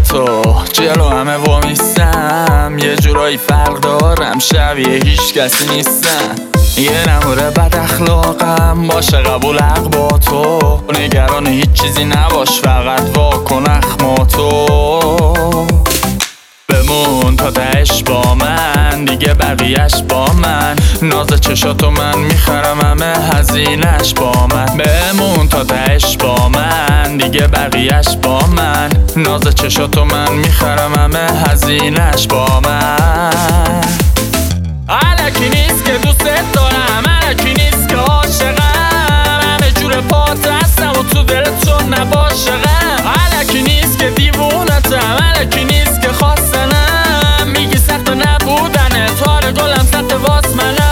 تو جلو همه وامیستم، یه جورایی فرق دارم، شبیه هیچ کسی نیستم. یه نموره بد اخلاقم، باشه قبول حق با تو، نگران هیچ چیزی نباش، فقط واکن اخماتو. بمون تا تهش با من، دیگه بقیهش با من، ناز چشاتو من میخرم، همه هزینش با من. بمون تا تهش با من، دیگه بقیهش با من، ناز چشاتو من میخرم، همه هزینش با من. الکی نیست که دوست دارم، الکی نیست که عاشقم، همه جور پات هستم و تو دلتون نباشقم. الکی نیست که دیوونتم، الکی نیست که خواستنم، میگی سخت نبودنه، تار گلم سخت واس منم.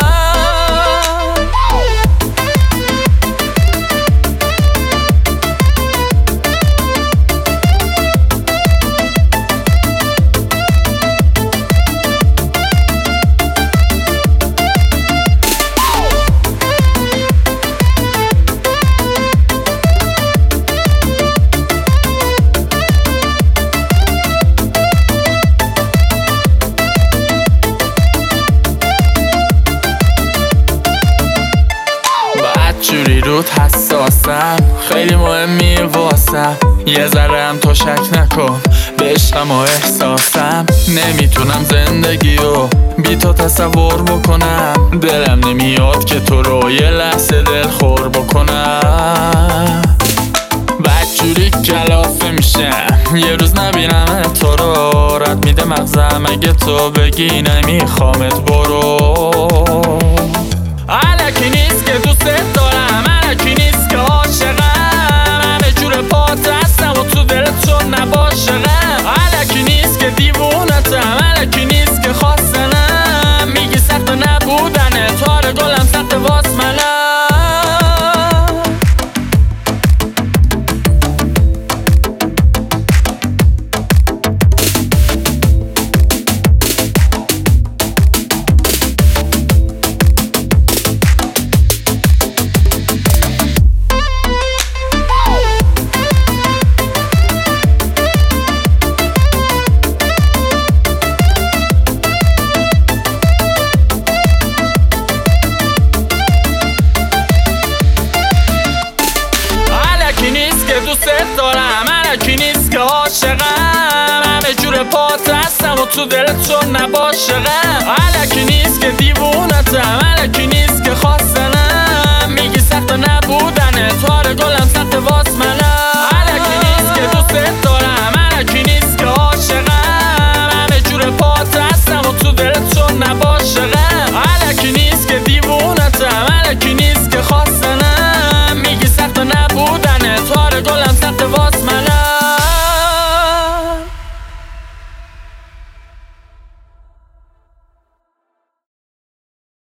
جوری رود حساسم، خیلی مهمی واسم، یه ذره هم تو شک نکن به عشقم و احساسم. نمیتونم زندگی رو بی تو تصور بکنم، دلم نمیاد که تو رو یه لحظه دل خور بکنم. بدجوری کلافه میشم یه روز نبینم تو رو، رد میده مغزم اگه تو بگی نمیخوامت برو. الکی نیست که دوست دارم، الکی نیست که عاشقم، همه جور پات هستم و تو دلتون نباشقم. الکی نیست که دیوونتم، الکی نیست که خواستنم، میگی سخت نبودنه، تار گلم سخت واس منم. دوست دارم، الکی نیست که عاشقم، همه جور پات هستم و تو دلتون نباشقم. الکی نیست که